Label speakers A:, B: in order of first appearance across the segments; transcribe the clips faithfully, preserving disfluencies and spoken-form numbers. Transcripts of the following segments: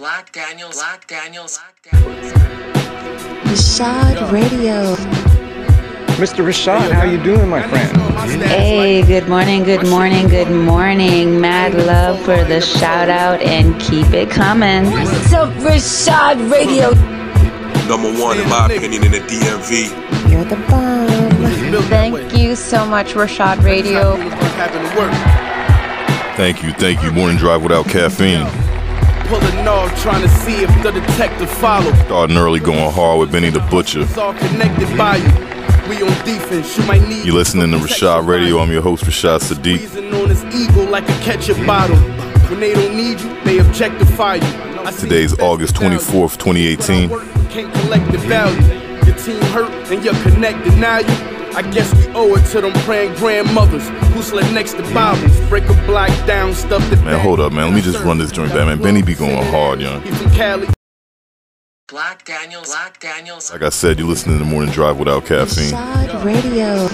A: Black Daniels, Black Daniels, Black Daniels.
B: Rashad Radio.
C: Mister Rashad, how you doing, my friend?
B: Hey, good morning, good morning, good morning. Mad love for the shout out and keep it coming.
D: What's up, Rashad Radio?
E: Number one, in my opinion, in the D M V.
B: You're the bomb.
F: Thank you so much, Rashad Radio.
G: Thank you, thank you. Morning drive without caffeine.
H: Pulling off, trying to see if the detective follow.
G: Starting early, going hard with Benny the Butcher.
H: It's all connected by you. We on defense. You might need.
G: You listening to Rashad Radio? I'm your host, Rashad Sadiq.
H: Squeezing on his ego like a ketchup bottle. When they don't need you, they objectify you.
G: Today's August twenty-fourth, twenty eighteen.
H: Can't collect the value. Your team hurt and you're connected now. You. I guess we owe it to them praying grandmothers who slept next to Bibles. Break a block down, stuff the
G: Man, hold up, man. Let me just run this joint back, man. Benny be going hard, young.
H: He from Cali.
A: Black Daniels, Black Daniels.
G: Like I said, you're listening to the Morning Drive without caffeine.
B: Rashad Radio.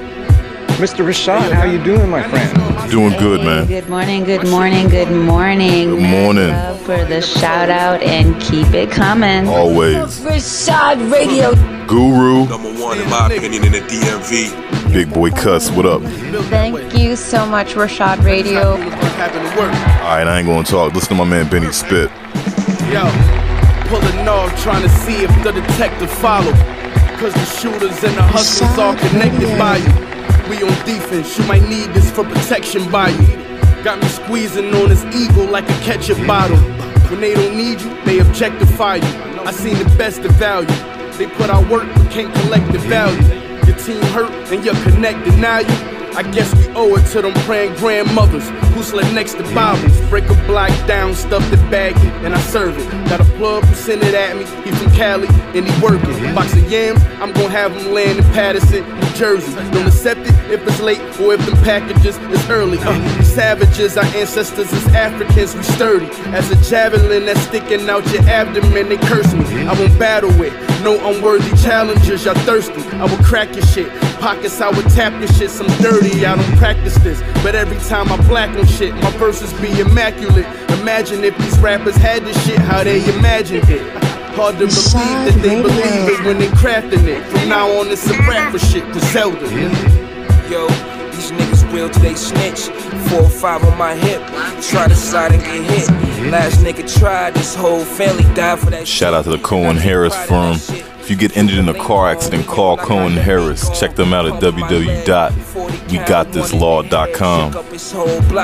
C: Mister Rashad, how you doing, my friend?
G: Doing good, man.
B: Good morning, good morning, good morning.
G: Good morning.
B: Mad love for the shout out and keep it coming.
G: Always.
D: Rashad Radio.
G: Guru.
E: Number one, in my opinion, in the D M V.
G: Big boy Cuss, what up?
F: Thank you so much, Rashad Radio.
G: Alright, I ain't gonna talk. Listen to my man Benny spit.
H: Yo, pulling off, trying to see if the detective follow. Cause the shooters and the hustlers all connected by you. We on defense, you might need this for protection by you. Got me squeezing on his ego like a ketchup bottle. When they don't need you, they objectify you. I seen the best of value. They put out work but can't collect the value. Your team hurt and you're connected now. You. I guess we owe it to them praying grandmothers who slept next to Bibles. Break a block down, stuff the baggie, and I serve it. Got a plug who sent it at me. He from Cali and he working. Box of yams, I'm gonna have him land in Patterson, New Jersey. Don't accept it if it's late or if them packages is early. Uh, we savages, our ancestors is Africans, we sturdy. As a javelin that's sticking out your abdomen, they curse me. I won't battle with no unworthy challengers. Y'all thirsty? I will crack your shit. Pockets, I would tap your shit. Some dirty, I don't practice this. But every time I black on shit, my verses be immaculate. Imagine if these rappers had this shit, how they imagined it. Hard to believe that they believe it when they crafting it. From now on, it's a rapper shit for Zelda.
I: Yo, these niggas real till they snitch. Four or five on my hip. Try to slide and get hit. Last nigga tried, this whole family died for that.
G: Shout out to the Cohen Harris firm. If you get injured in a car accident, call Cohen Harris. Check them out at w w w dot we got this law dot com. That's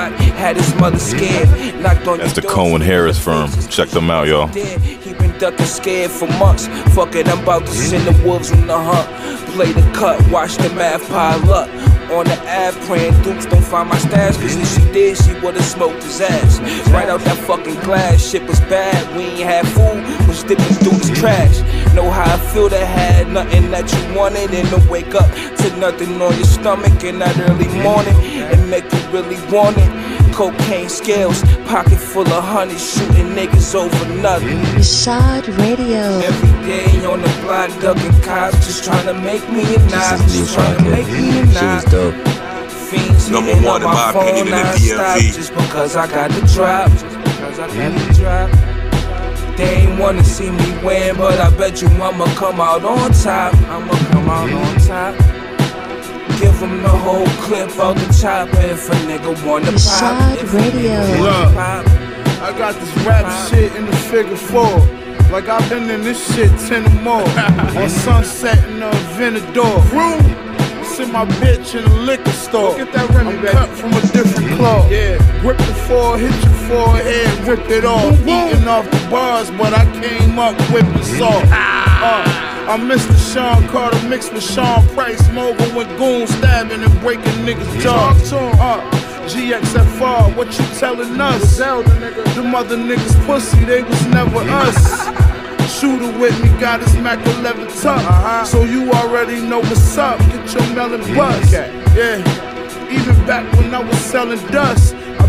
G: the Cohen Harris firm. Check them out, y'all.
I: He been ducking scared for months. Fuck it, I'm about to send the wolves on the hunt. Play the cut, watch the math pile up. On the app, praying Dukes don't find my stash. Cause if she did, she would've smoked his ass. Right out that fucking glass, shit was bad. We ain't had food, was dipping through this trash. Know how I feel to have nothing that you wanted. And to wake up to nothing on your stomach in that early morning. And make you really want it. Cocaine scales, pocket full of honey, shooting niggas over nothing.
B: Rashad Radio.
I: Every day on the block, ducking cops, just trying to make me a knot, just trying to make me a knot. Fiends
E: Number
I: hitting
E: one,
I: on
E: in
I: my
E: my
I: phone
E: opinion, in the D M
I: non-stop,
E: V.
I: just because I got the drop, just because I got the drop. They ain't wanna see me win, but I bet you I'ma come out on top. I'ma come out on top. Give them the whole clip out the top. If a nigga wanna pop,
B: Rashad Radio.
H: Look, I got this rap shit in the figure four. Like I've been in this shit ten or more. On Sunset in the Venador. See my bitch in the liquor store. Get that Remy, I'm cut from a different cloth. Yeah. Grip the four, hit your forehead, rip it off. Eating off the bars, but I came up whipping soft. Uh, I'm Mister Sean Carter mixed with Sean Price, mogul with goons stabbing and breaking niggas' jaws. Uh, G X F R, what you telling us? Zelda, nigga. Them other niggas pussy, they was never us. Shooter with me, got his Mac eleven tuck. Uh-huh. So you already know what's up. Get your melon buzz. Okay. Yeah. Even back when I was selling dust, I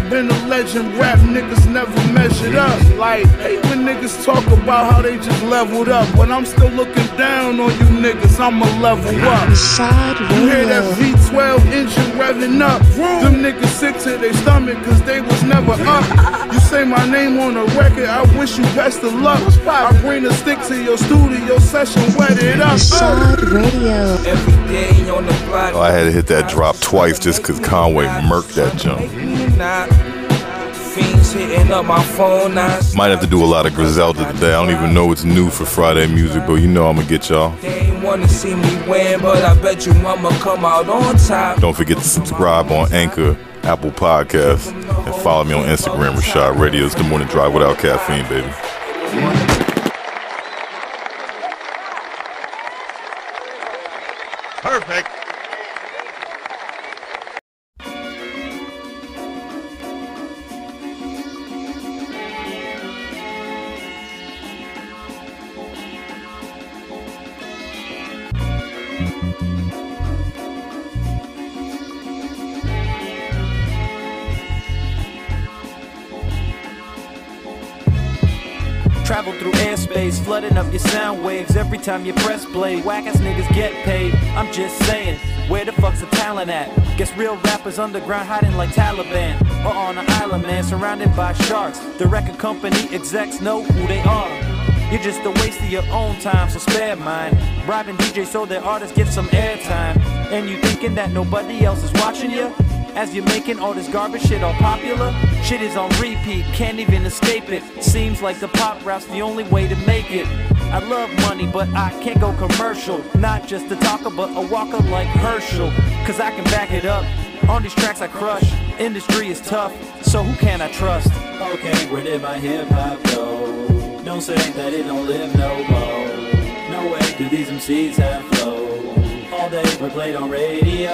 H: been a legend. Rap niggas never measured up. Like, hate when niggas talk about how they just leveled up. But I'm still looking down on you niggas, I'ma level up. You hear that V twelve engine revving up? Them niggas sick to their stomach cause they was never up. You say my name on a record, I wish you best of luck. I bring a stick to your studio session, wet it up.
J: Rashad Radio.
I: Every day on the block.
G: Oh, I had to hit that drop twice just cause Conway murked that jump.
I: Fiends hitting up my phone now.
G: Might have to do a lot of Griselda today. I don't even know what's new for Friday music, but you know I'm gonna get y'all.
I: They ain't wanna see me win, but I bet you I'ma come out on top.
G: Don't forget to subscribe on Anchor, Apple Podcasts, and follow me on Instagram, Rashad Radio. It's the morning drive without caffeine, baby.
K: Perfect.
L: Travel through airspace, flooding up your sound waves every time you press play. Whack ass niggas get paid. I'm just saying, where the fuck's the talent at? Guess real rappers underground hiding like Taliban, or on an island, man, surrounded by sharks. The record company execs know who they are. You're just a waste of your own time, so spare mine. Bribing D Js so their artists get some airtime. And you thinking that nobody else is watching you? As you're making all this garbage shit all popular? Shit is on repeat, can't even escape it. Seems like the pop rap's the only way to make it. I love money, but I can't go commercial. Not just a talker, but a walker like Herschel. Cause I can back it up. On these tracks I crush. Industry is tough, so who can I trust? Okay, where did my hip hop go? Don't say that it don't live no more. No way do these M Cs have flow. All day we're played on radio.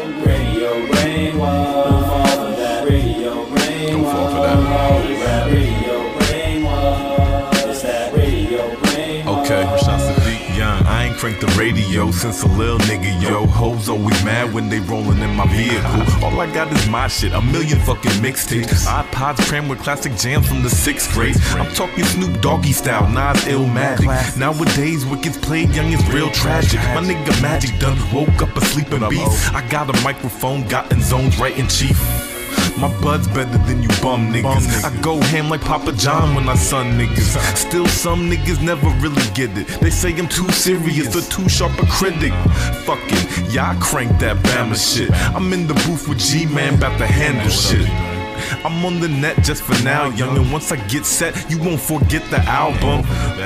L: Radio brainwash. Don't fall for that. Radio brainwash. Don't fall for that. Holy rap. Radio brainwash. It's that radio brainwash.
M: Okay, Rashad Sadiq Young. I ain't cranked the radio since a little nigga, yo. Hoes always mad when they rolling in my vehicle. All I got is my shit, a million fucking mixtapes. iPods crammed with classic jams from the sixth grade. I'm talking Snoop Doggy style, Nas Illmatic. Nowadays, what gets played young is real tragic. My nigga Magic done woke up a sleeping beast. I got a microphone, got in zones right in chief. My bud's better than you bum niggas. I go ham like Papa John when I son niggas. Still some niggas never really get it. They say I'm too serious or too sharp a critic. Fucking, yeah, I crank that Bama shit. I'm in the booth with G-Man, about to handle shit. I'm on the net just for now, young, and once I get set, you won't forget the album.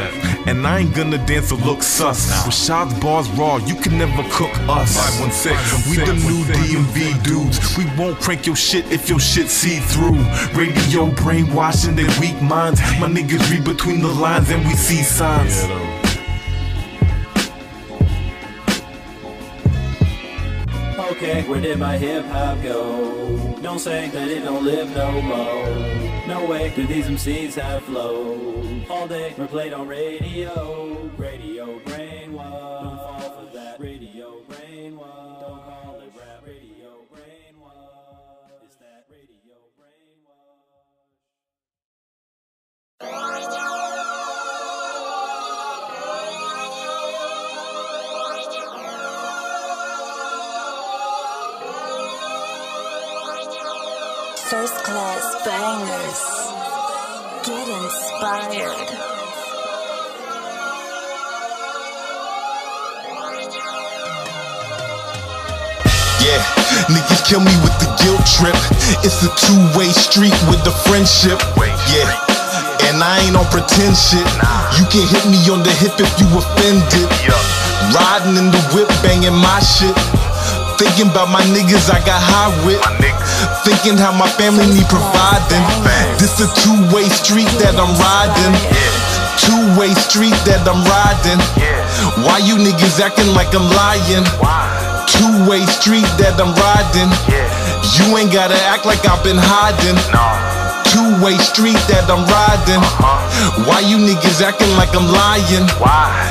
M: And I ain't gonna dance or look sus. Rashad's bars raw, you can never cook us. five one six, we the new D M V dudes. We won't crank your shit if your shit see through. Radio brainwashing their weak minds. My niggas read between the lines and we see signs.
L: Okay, where did my hip hop go? Don't say that it don't live no more. No way do these M Cs have flow. All day we're played on radio. Radio brainwash. Don't fall for that. Radio brainwash. Don't call it rap. Radio brainwash. It's that radio
J: First class bangers. Get inspired.
N: Yeah, niggas kill me with the guilt trip. It's a two-way street with the friendship. Yeah, and I ain't on pretend shit. You can hit me on the hip if you offended. Riding in the whip, banging my shit. Thinking about my niggas I got high with. Thinking how my family need providing. This a two-way street that I'm riding. Two-way street that I'm riding. Why you niggas acting like I'm lying? Two-way street that I'm riding. You ain't gotta act like I've been hiding. Two-way street that I'm riding. Why you niggas acting like I'm lying?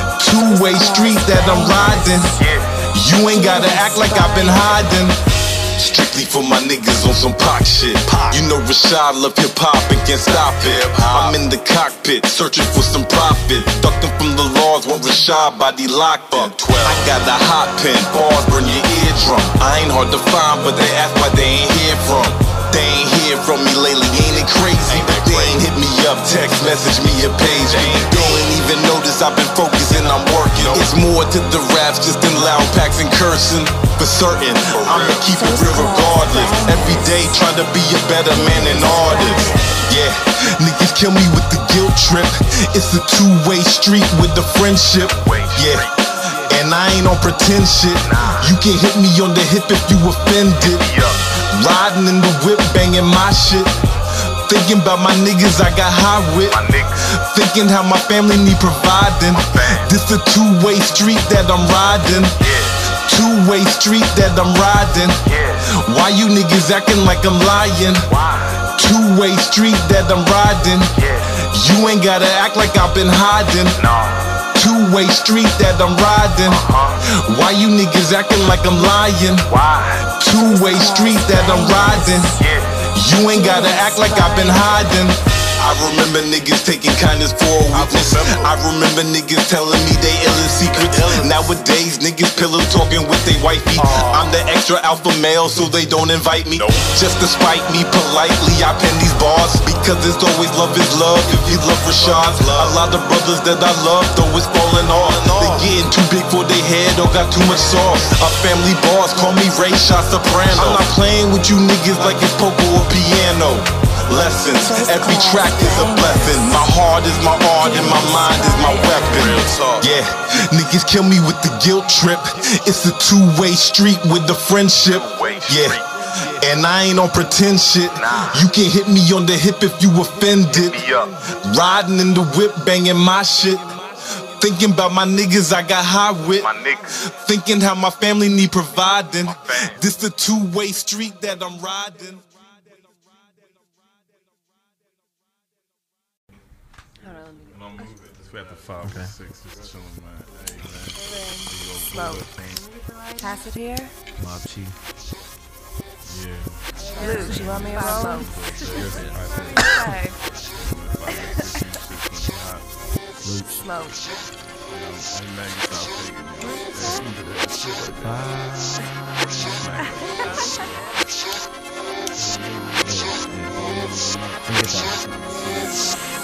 N: Two-way street that I'm riding. You ain't gotta act like I've been hiding. Strictly for my niggas on some Pac shit. You know Rashad love hip hop and can't stop it. I'm in the cockpit, searching for some profit. Ducking from the laws, want Rashad body locked up. I got a hot pen, bars burn your eardrum. I ain't hard to find, but they ask why they ain't hear from. They ain't hear from me lately, ain't it crazy? They ain't hit me up, text message me a page. They ain't even notice I've been focused and I'm working. It's more to the raps just than loud packs and cursing. For certain, I'ma keep it real regardless. Every day trying to be a better man and artist. Yeah, niggas kill me with the guilt trip. It's a two-way street with the friendship. Yeah, and I ain't on pretend shit. You can hit me on the hip if you offended. Riding in the whip, banging my shit. Thinking about my niggas I got high with. Thinking how my family need providing. This a two-way street that I'm riding. Two-way street that I'm riding. Why you niggas acting like I'm lying? Two-way street that I'm riding. You ain't gotta act like I've been hiding. Two-way street that I'm riding. Why you niggas acting like I'm lying? Two-way street that I'm riding. You ain't gotta act like I've been hiding. I remember niggas taking kindness for a weakness. I remember niggas telling me they ill in secrets. Nowadays niggas pillow talking with they wifey. I'm the extra alpha male so they don't invite me. Just to spite me politely I pen these bars. Because it's always love is love if you love Rashad. A lot of brothers that I love though it's falling off. They getting too big for their head or got too much sauce. A family boss call me Ray Shot Soprano. I'm not playing with you niggas like it's poker or piano. Lessons, every track is a blessing. My heart is my art and my mind is my weapon. Yeah, niggas kill me with the guilt trip. It's a two-way street with the friendship. Yeah, and I ain't on pretend shit. You can hit me on the hip if you offended. Riding in the whip, banging my shit. Thinking about my niggas I got high with. Thinking how my family need providing. This the two-way street that I'm riding.
M: We at the five okay. six, just chilling, man. Hey, man.
K: Smoke. Pass it here.
M: Mob Chief. Yeah.
K: Luke, you want me to roll?
M: Okay.
K: Luke. Smoke.
M: Hey, man, you stop taking it. Bye.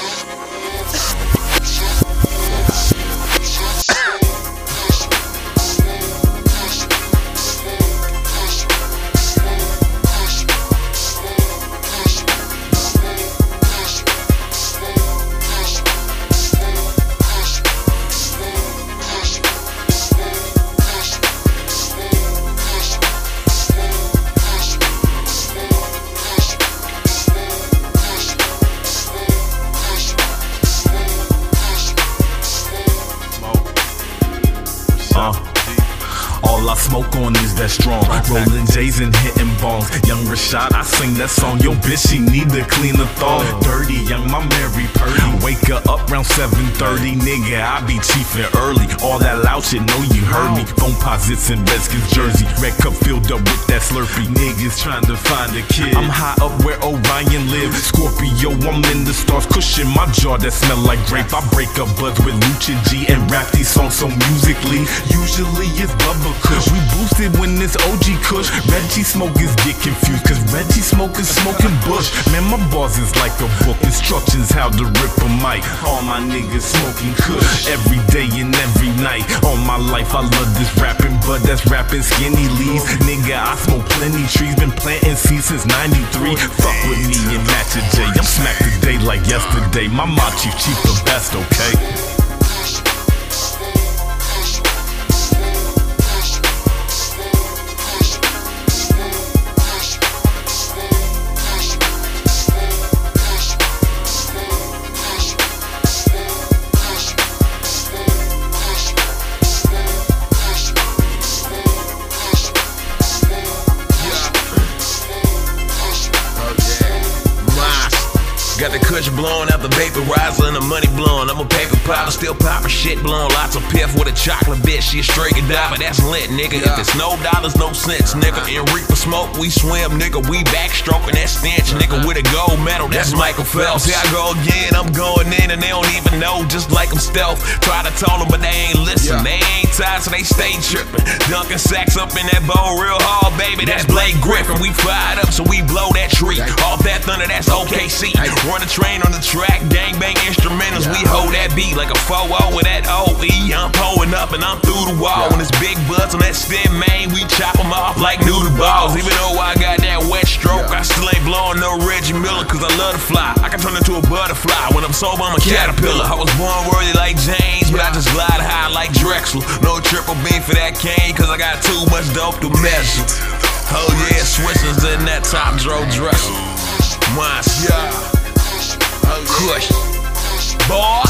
O: Smoke on is that strong. Rolling J's and hitting bongs. Young Rashad, I sing that song. Yo, bitch, she need to clean the thong. Dirty, young, my Mary Purdy. Wake her up round seven thirty. Nigga, I be chiefin' early. All that loud shit, know you heard me. Phone posits in Redskins jersey. Red cup filled up with that Slurpee. Niggas trying to find a kid. I'm high up where Orion live. Scorpio, I'm in the stars. Cushion my jaw that smell like grape. I break up buds with Lucha G and rap these songs so musically. Usually it's Bubba Kush. We boosted when it's O G Kush. Reggie smokers get confused cause Reggie smokers smoking Bush. Man, my bars is like a book. Instructions how to rip a mic. All my niggas smoking Kush every day and every night. All my life I love this rapping, but that's rapping skinny leaves. Nigga, I smoke plenty trees. Been planting seeds since ninety-three. Fuck with me and Matcha J. I'm smacked today like yesterday. My mob chief, chief the best, okay?
P: Got the kush kush blowing out the vaporizer and the money blowing. I'm a paper popper, still popping shit, blowing lots of piff with a chocolate bitch. She a straight diver, that's lit, nigga. If it's no dollars, no cents, nigga. In reefer smoke, we swim, nigga. We backstroking that stench, nigga. With a gold medal, that's Michael Phelps. Here I go again, I'm going in and they don't even know, just like I'm stealth. Try to tell them, but they ain't listen. They ain't tired, so they stay tripping. Dunking sacks up in that bowl real hard, baby. That's Blake Griffin. We fired up, so we blow that tree. Off that thunder, that's O K C. Run a train on the track, gangbang instrumentals. We hold that beat like a four oh with that O E. I'm pulling up and I'm through the wall. When it's big butts on that stem, man, we chop them off like noodle balls. Even though I got that wet stroke, I still ain't blowing no Reggie Miller, cause I love to fly. I can turn into a butterfly. When I'm sober, I'm a caterpillar. I was born worthy like James, but I just glide high like Drexel. No triple beam for that cane, cause I got too much dope to measure. Oh yeah, Swishers in that top drawer dresser. Once, yeah. Kush, boy.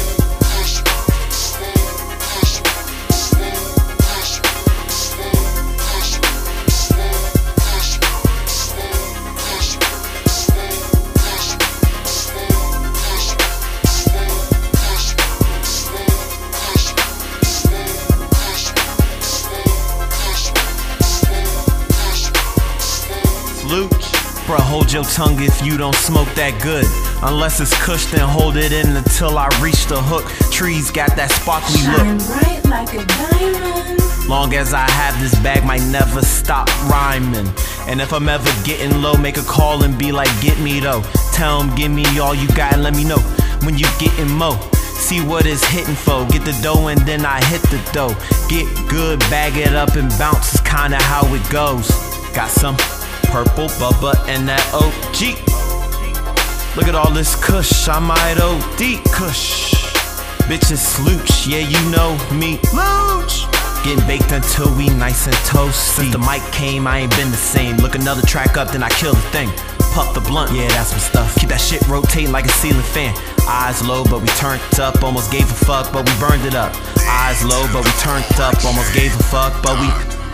L: Bruh, hold your tongue if you don't smoke that good. Unless it's kush, then hold it in until I reach the hook. Trees got that sparkly
J: Shine
L: look.
J: bright like a diamond.
L: Long as I have this bag, might never stop rhyming. And if I'm ever getting low, make a call and be like, get me though. Tell 'em, give me all you got and let me know when you getting mo. See what it's hitting for. Get the dough and then I hit the dough. Get good, bag it up and bounce is kinda how it goes. Got some purple bubba and that O G. Look at all this kush, I might O D kush. Bitches slooch, yeah you know me. Looch. Getting baked until we nice and toasty. Since the mic came, I ain't been the same. Look another track up, then I kill the thing. Puff the blunt, yeah that's my stuff. Keep that shit rotating like a ceiling fan. Eyes low, but we turned up. Almost gave a fuck, but we burned it up. Eyes low, but we turned up. Almost gave a fuck, but we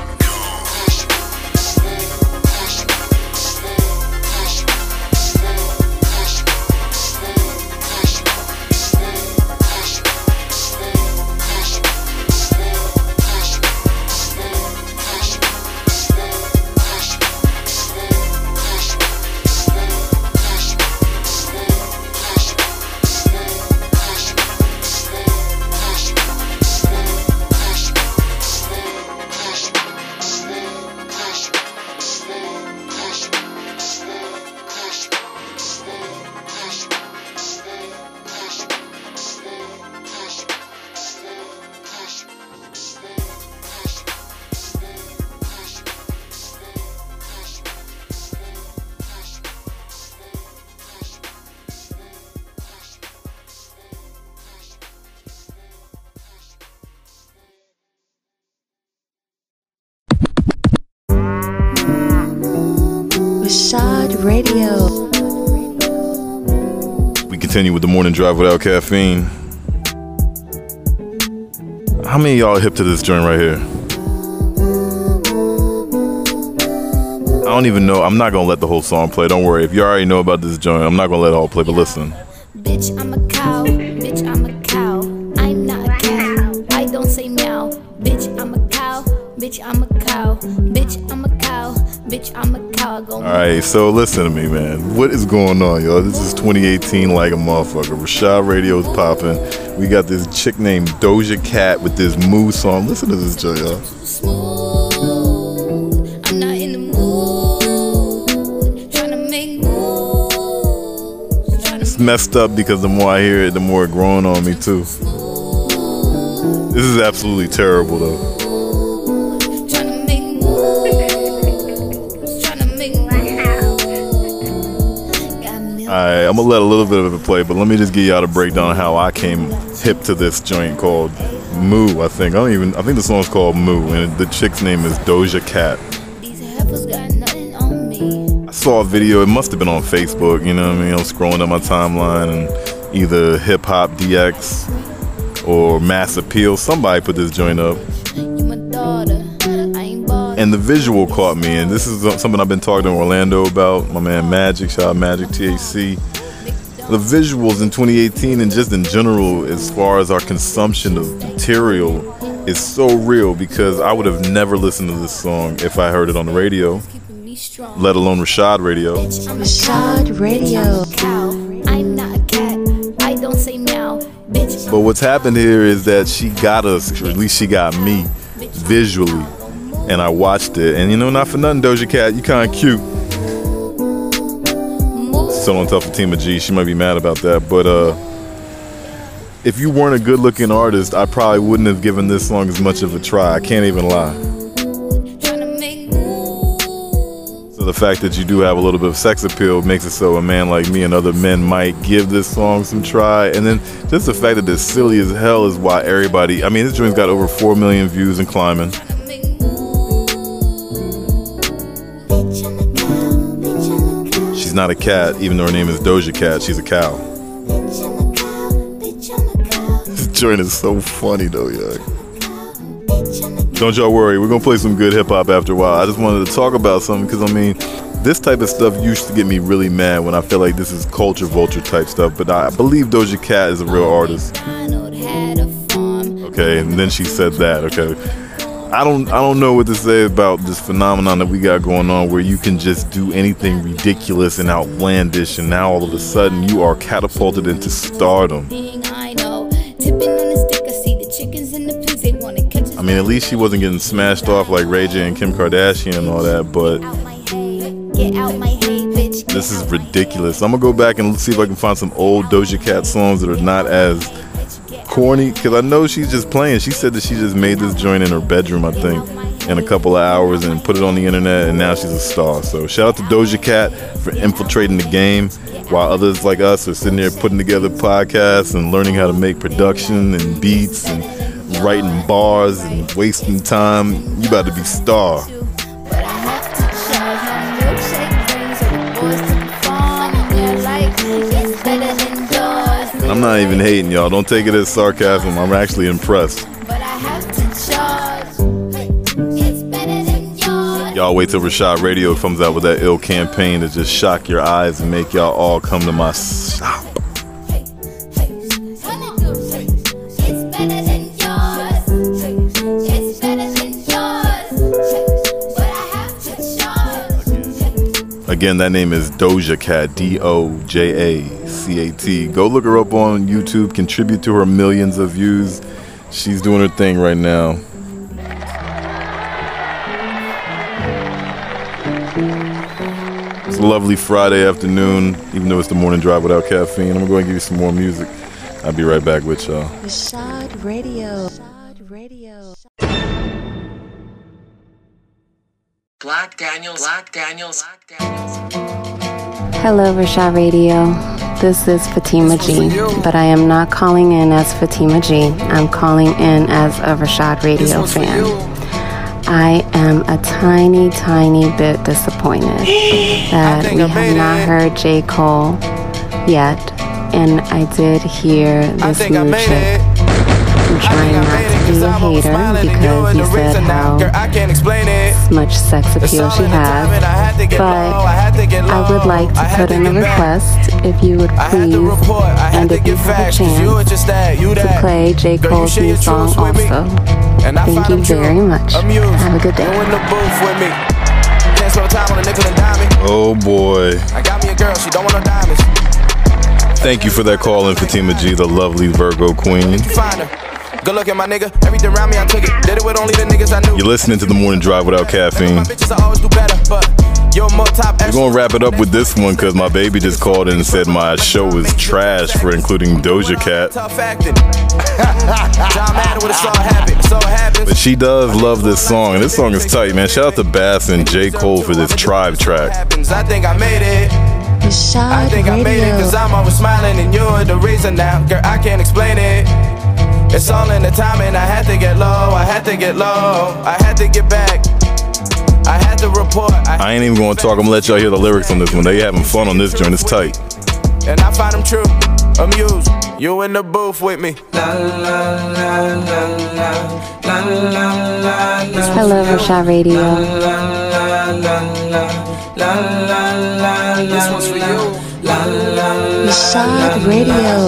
J: Rashad Radio.
G: We continue with the morning drive without caffeine. How many of y'all are hip to this joint right here? I don't even know. I'm not gonna let the whole song play. Don't worry. If you already know about this joint, I'm not gonna let it all play, but listen.
Q: Bitch, I'm a cow. Bitch, I'm a cow. I'm not a cow. I don't say meow. Bitch, I'm a cow. Bitch, I'm a cow. Bitch, I'm a cow. Bitch, I'm a cow. I go
G: Alright, so listen to me, man. What is going on, y'all? This is twenty eighteen like a motherfucker. Rashad Radio's popping. We got this chick named Doja Cat with this Moo song. Listen to this joint, y'all.
Q: I'm not in the mood. Trying to make moves.
G: It's messed up because the more I hear it, the more it growing on me too. This is absolutely terrible though. Alright, I'm gonna let a little bit of it play, but let me just give y'all the breakdown of how I came hip to this joint called Moo, I think. I don't even I think the song's called Moo, and the chick's name is Doja Cat. I saw a video, it must have been on Facebook, you know what I mean? I was scrolling up my timeline and either Hip Hop D X or Mass Appeal, somebody put this joint up. And the visual caught me, and this is something I've been talking to Orlando about. My man Magic, shout out Magic T H C. the visuals in twenty eighteen and just in general, as far as our consumption of material, is so real because I would have never listened to this song if I heard it on the radio, let alone Rashad Radio.
B: Rashad Radio.
Q: I'm not a cat. I don't say meow. Bitch.
G: But what's happened here is that she got us, or at least she got me, visually. And I watched it. And you know, not for nothing, Doja Cat, you kind of cute. Still don't tell Fatima G, she might be mad about that. But uh, if you weren't a good looking artist, I probably wouldn't have given this song as much of a try. I can't even lie. So the fact that you do have a little bit of sex appeal makes it so a man like me and other men might give this song some try. And then just the fact that it's silly as hell is why everybody, I mean, this joint's got over four million views and climbing. She's not a cat, even though her name is Doja Cat, she's a cow. This joint is so funny though, yeah. Don't y'all worry, we're gonna play some good hip hop after a while. I just wanted to talk about something because I mean, this type of stuff used to get me really mad when I feel like this is culture vulture type stuff, but I believe Doja Cat is a real artist. Okay, and then she said that, okay. I don't I don't know what to say about this phenomenon that we got going on where you can just do anything ridiculous and outlandish and now all of a sudden you are catapulted into stardom. I mean, at least she wasn't getting smashed off like Ray J and Kim Kardashian and all that, but this is ridiculous. I'm gonna go back and see if I can find some old Doja Cat songs that are not as corny, because I know she's just playing. She said that she just made this joint in her bedroom, I think, in a couple of hours and put it on the internet, and now she's a star. So shout out to Doja Cat for infiltrating the game while others like us are sitting there putting together podcasts and learning how to make production and beats and writing bars and wasting time. You about to be star. I'm not even hating, y'all. Don't take it as sarcasm. I'm actually impressed. Y'all wait till Rashad Radio comes out with that ill campaign to just shock your eyes and make y'all all come to my shop. Again, that name is Doja Cat, D O J A C A T. Go look her up on YouTube, contribute to her millions of views. She's doing her thing right now. It's a lovely Friday afternoon, even though it's the morning drive without caffeine. I'm gonna go and give you some more music. I'll be right back with y'all.
B: Rashad Radio. Rashad Radio.
A: Black Daniels, Black Daniels, Black Daniels.
R: Hello, Rashad Radio. This is Fatima G, but I am not calling in as Fatima G. I'm calling in as a Rashad Radio fan. I am a tiny, tiny bit disappointed that we have not heard J. Cole yet, and I did hear this new chick. I'm trying not to be a hater because you said how much sex appeal she has, but I would like to put in a request if you would please, and if you have a chance, to play J. Cole's new song also. Thank you very much. Have a good day.
G: Oh boy. Thank you for that call in, Fatima G, the lovely Virgo queen.
I: Good look at my nigga, everything around me I took it. Did it with only the niggas I knew.
G: You're listening to The Morning Drive without caffeine. We're gonna wrap it up with this one because my baby just called in and said my show is trash for including Doja Cat. But she does love this song, and this song is tight, man. Shout out to Bass and J. Cole for this Tribe track.
I: I think I made it.
B: Rashad
I: I think I made it cause I'm always smiling and you're the reason now. Girl, I can't explain it. It's all in the timing. I had to get low, I had to get low, I had to get back, I had to report. I,
G: I ain't even gonna talk, I'm gonna let y'all hear the lyrics on this one. They having fun on this joint, it's tight.
I: And I find them true, amused. You in the booth with me.
R: Hello, Rashad Radio.
I: This one's for you.
J: Rashad Radio.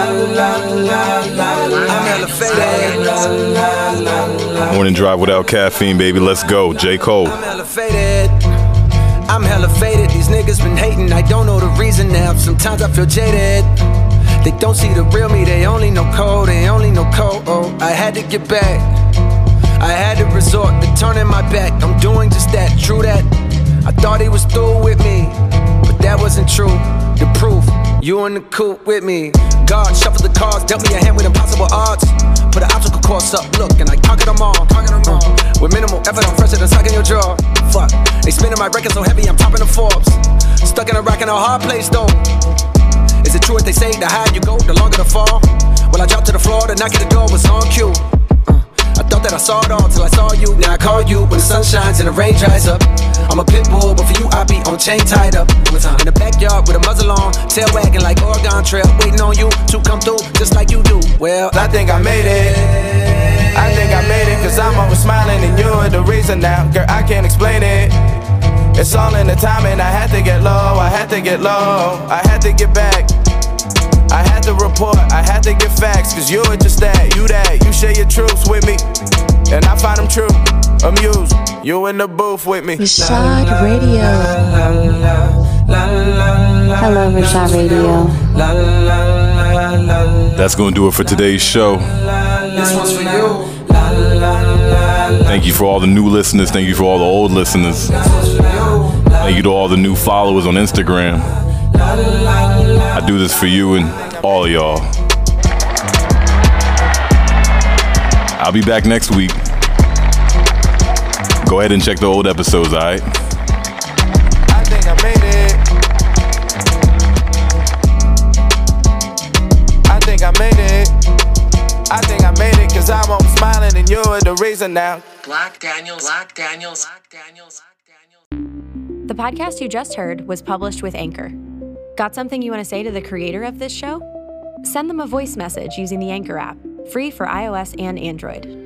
G: Morning drive without caffeine, baby. Let's go. J. Cole.
S: I'm hella faded. I'm hella faded. These niggas been hating. I don't know the reason now. Sometimes I feel jaded. They don't see the real me. They only know cold. They only know cold. Oh, I had to get back. I had to resort to turning my back. I'm doing just that. True that. I thought he was through with me, but that wasn't true. The proof, you in the coop with me. God shuffled the cards, dealt me a hand with impossible odds. Put an obstacle course up, look, and I conquered them all. Conquered them all. With minimal effort, I'm fresher than sucking your jaw. Fuck, they spinning my record so heavy, I'm topping the Forbes. Stuck in a rock in a hard place though. Is it true what they say, the higher you go, the longer the fall? Well, I dropped to the floor, the knock at the door was on cue. I thought that I saw it all till I saw you. Now I call you when the sun shines and the rain dries up. I'm a pit bull, but for you I be on chain tied up. In the backyard with a muzzle on, tail wagging like Oregon Trail, waiting on you to come through just like you do. Well,
T: I think I made it. I think I made it, cause I'm always smiling and you're the reason now. Girl, I can't explain it. It's all in the timing. I had to get low, I had to get low, I had to get back. I had to report, I had to get facts, cause you were just that, you that, you share your truths with me, and I find them true, amused, you in the booth with me.
J: Rashad Radio.
R: Hello, Rashad Radio.
G: That's going to do it for today's show.
S: this one's for you.
G: Thank you for all the new listeners. Thank you for all the old listeners. Thank you to all the new followers on Instagram. I do this for you and all of y'all. I'll be back next week. Go ahead and check the old episodes, alright?
T: I think I made it. I think I made it. I think I made it, cause I'm always smiling and you're the reason now.
A: Black Daniels, Black Daniels, Black Daniels.
U: The podcast you just heard was published with Anchor. Got something you want to say to the creator of this show? Send them a voice message using the Anchor app, free for iOS and Android.